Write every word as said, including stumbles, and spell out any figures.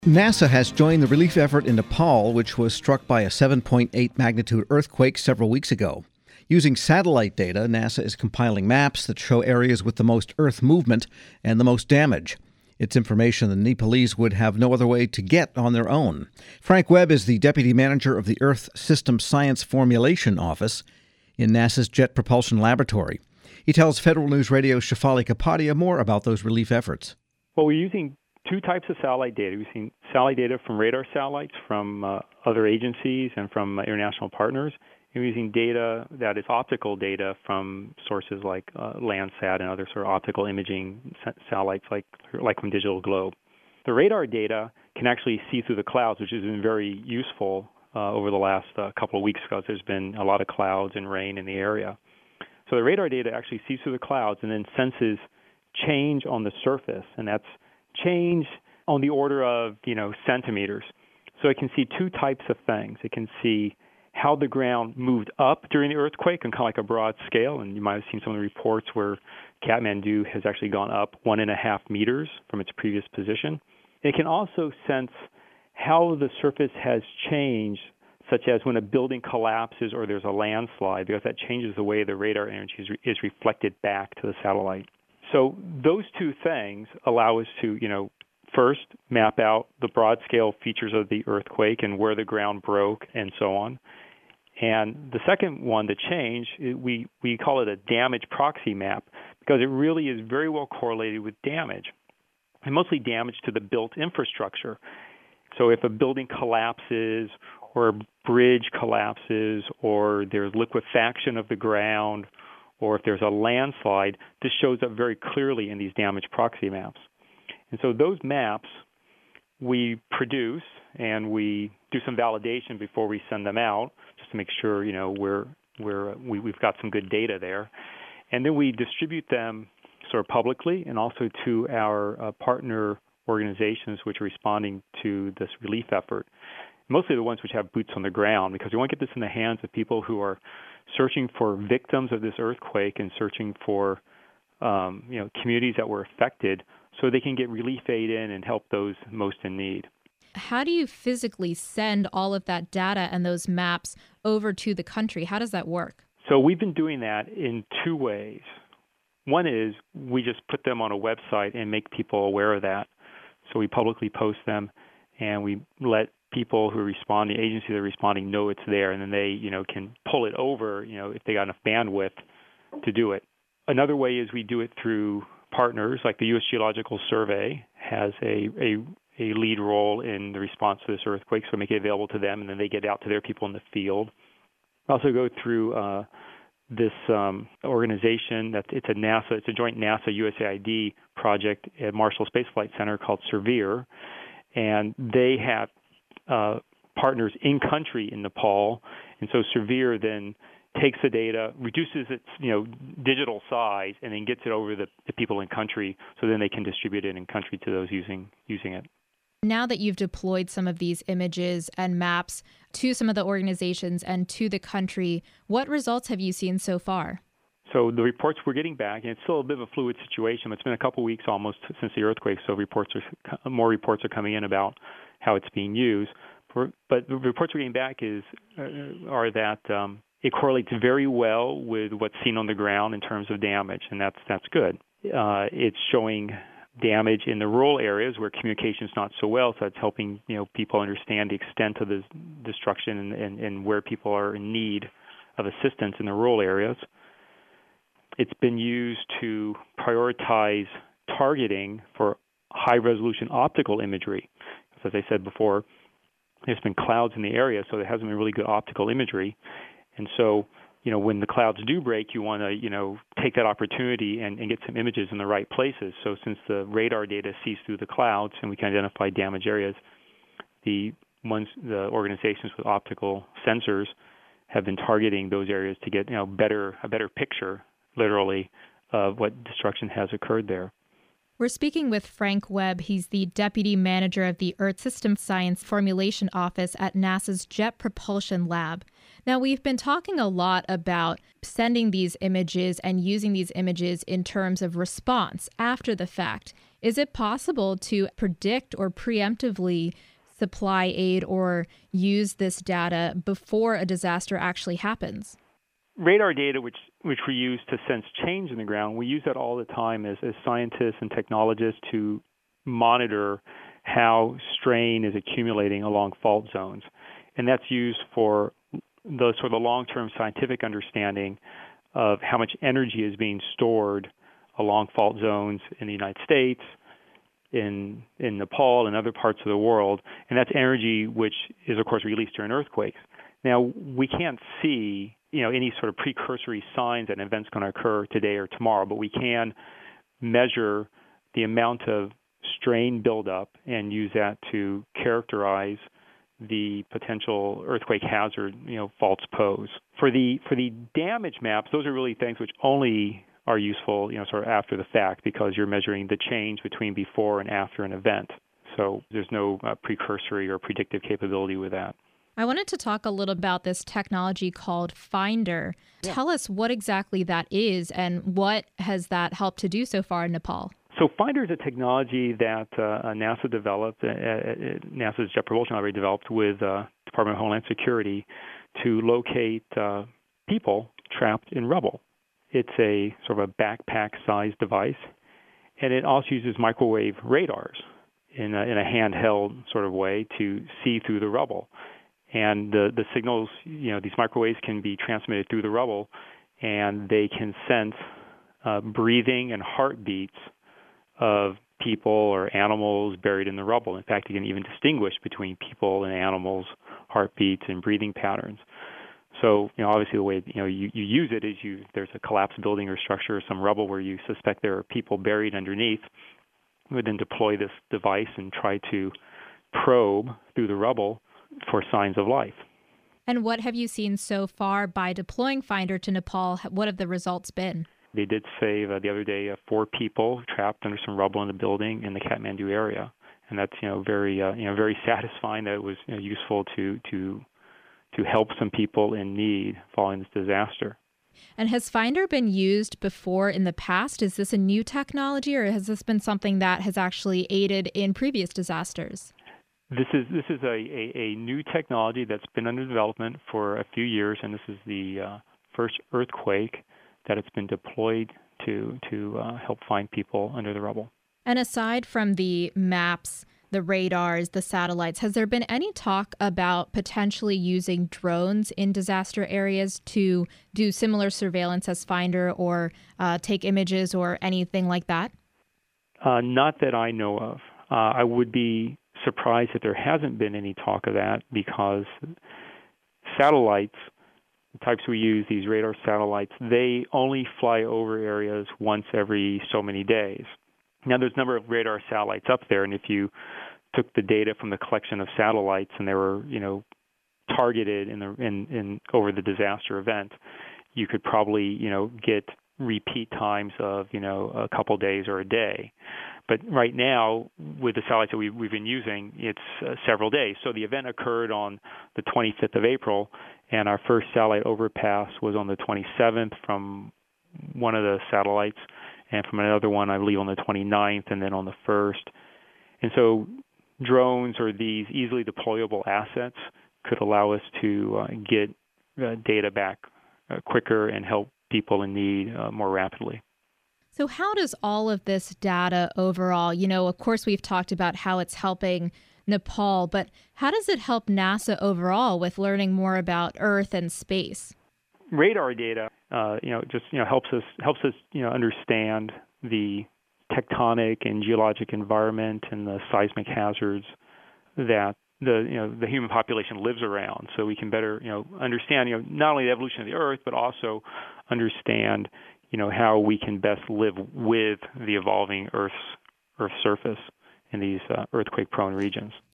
NASA has joined the relief effort in Nepal, which was struck by a seven point eight magnitude earthquake several weeks ago. Using satellite data, NASA is compiling maps that show areas with the most Earth movement and the most damage. It's information the Nepalese would have no other way to get on their own. Frank Webb is the deputy manager of the Earth System Science Formulation Office in NASA's Jet Propulsion Laboratory. He tells Federal News Radio's Shefali Kapadia more about those relief efforts. Well, we're using two types of satellite data. We've seen satellite data from radar satellites from uh, other agencies and from uh, international partners. And we're using data that is optical data from sources like uh, Landsat and other sort of optical imaging satellites like, like from Digital Globe. The radar data can actually see through the clouds, which has been very useful uh, over the last uh, couple of weeks because there's been a lot of clouds and rain in the area. So the radar data actually sees through the clouds and then senses change on the surface, and that's change on the order of, you know, centimeters. So it can see two types of things. It can see how the ground moved up during the earthquake on kind of like a broad scale, and you might have seen some of the reports where Kathmandu has actually gone up one and a half meters from its previous position. It can also sense how the surface has changed, such as when a building collapses or there's a landslide, because that changes the way the radar energy is, re- is reflected back to the satellite. So those two things allow us to, you know, first map out the broad-scale features of the earthquake and where the ground broke and so on. And the second one, the change, we, we call it a damage proxy map because it really is very well correlated with damage, and mostly damage to the built infrastructure. So if a building collapses or a bridge collapses or there's liquefaction of the ground, or if there's a landslide, this shows up very clearly in these damage proxy maps. And so those maps we produce and we do some validation before we send them out, just to make sure, you know, we're, we're, we, we've got some good data there. And then we distribute them sort of publicly and also to our uh, partner organizations which are responding to this relief effort, mostly the ones which have boots on the ground, because we want to get this in the hands of people who are searching for victims of this earthquake and searching for um, you know, communities that were affected so they can get relief aid in and help those most in need. How do you physically send all of that data and those maps over to the country? How does that work? So we've been doing that in two ways. One is we just put them on a website and make people aware of that. So we publicly post them and we let people who are responding, agencies that are responding, know it's there, and then they, you know, can pull it over, you know, if they got enough bandwidth to do it. Another way is we do it through partners, like the U S Geological Survey has a, a, a lead role in the response to this earthquake, so we make it available to them, and then they get out to their people in the field. We also go through uh, this um, organization that it's a NASA, it's a joint NASA-U S A I D project at Marshall Space Flight Center called SERVIR, and they have Uh, partners in country in Nepal, and so SERVIR then takes the data, reduces its you know digital size, and then gets it over the, the people in country, so then they can distribute it in country to those using using it. Now that you've deployed some of these images and maps to some of the organizations and to the country, what results have you seen so far? So the reports we're getting back, and it's still a bit of a fluid situation, but it's been a couple weeks almost since the earthquake, so reports are more reports are coming in about how it's being used. But the reports we're getting back is uh, are that um, it correlates very well with what's seen on the ground in terms of damage, and that's that's good. Uh, it's showing damage in the rural areas where communication is not so well, so it's helping you know people understand the extent of the destruction and, and, and where people are in need of assistance in the rural areas. It's been used to prioritize targeting for high-resolution optical imagery. As I said before, there's been clouds in the area, so there hasn't been really good optical imagery. And so, you know, when the clouds do break, you want to, you know, take that opportunity and, and get some images in the right places. So since the radar data sees through the clouds and we can identify damaged areas, the ones, the organizations with optical sensors have been targeting those areas to get, you know, better a better picture, literally, of what destruction has occurred there. We're speaking with Frank Webb. He's the Deputy Manager of the Earth System Science Formulation Office at NASA's Jet Propulsion Lab. Now, we've been talking a lot about sending these images and using these images in terms of response after the fact. Is it possible to predict or preemptively supply aid or use this data before a disaster actually happens? Radar data, which which we use to sense change in the ground, we use that all the time as, as scientists and technologists to monitor how strain is accumulating along fault zones. And that's used for the sort of long-term scientific understanding of how much energy is being stored along fault zones in the United States, in in Nepal, and other parts of the world. And that's energy which is, of course, released during earthquakes. Now, we can't see, you know, any sort of precursory signs that an event's going to occur today or tomorrow, but we can measure the amount of strain buildup and use that to characterize the potential earthquake hazard, you know, faults pose. For the for the damage maps, those are really things which only are useful, you know, sort of after the fact, because you're measuring the change between before and after an event. So there's no uh, precursory or predictive capability with that. I wanted to talk a little about this technology called Finder. Yeah. Tell us what exactly that is and what has that helped to do so far in Nepal? So Finder is a technology that uh, NASA developed, uh, NASA's Jet Propulsion Library developed with uh, Department of Homeland Security to locate uh, people trapped in rubble. It's a sort of a backpack-sized device, and it also uses microwave radars in a, in a handheld sort of way to see through the rubble. And the, the signals, you know, these microwaves can be transmitted through the rubble, and they can sense uh, breathing and heartbeats of people or animals buried in the rubble. In fact, you can even distinguish between people and animals' heartbeats and breathing patterns. So, you know, obviously the way, you know, you, you use it is you there's a collapsed building or structure or some rubble where you suspect there are people buried underneath. You would then deploy this device and try to probe through the rubble for signs of life. And what have you seen so far by deploying Finder to Nepal? What have the results been? They did save uh, the other day uh, four people trapped under some rubble in the building in the Kathmandu area, and that's you know very uh, you know very satisfying that it was you know, useful to to to help some people in need following this disaster. And has Finder been used before in the past? Is this a new technology, or has this been something that has actually aided in previous disasters? This is this is a, a, a new technology that's been under development for a few years, and this is the uh, first earthquake that it's been deployed to to uh, help find people under the rubble. And aside from the maps, the radars, the satellites, has there been any talk about potentially using drones in disaster areas to do similar surveillance as Finder or uh, take images or anything like that? Uh, not that I know of. Uh, I would be surprised if there hasn't been any talk of that, because satellites, the types we use, these radar satellites, they only fly over areas once every so many days. Now, there's a number of radar satellites up there, and if you took the data from the collection of satellites and they were, you know, targeted in the in, in over the disaster event, you could probably, you know, get repeat times of, you know, a couple days or a day. But right now, with the satellites that we, we've been using, it's uh, several days. So the event occurred on the twenty-fifth of April, and our first satellite overpass was on the twenty-seventh from one of the satellites, and from another one, I believe, on the twenty-ninth, and then on the first. And so drones or these easily deployable assets could allow us to uh, get uh, data back uh, quicker and help people in need uh, more rapidly. So how does all of this data overall, you know, of course, we've talked about how it's helping Nepal, but how does it help NASA overall with learning more about Earth and space? Radar data, uh, you know, just, you know, helps us, helps us, you know, understand the tectonic and geologic environment and the seismic hazards that the, you know, the human population lives around. So we can better, you know, understand, you know, not only the evolution of the Earth, but also understand, you know, how we can best live with the evolving Earth's Earth's surface in these uh, earthquake-prone regions.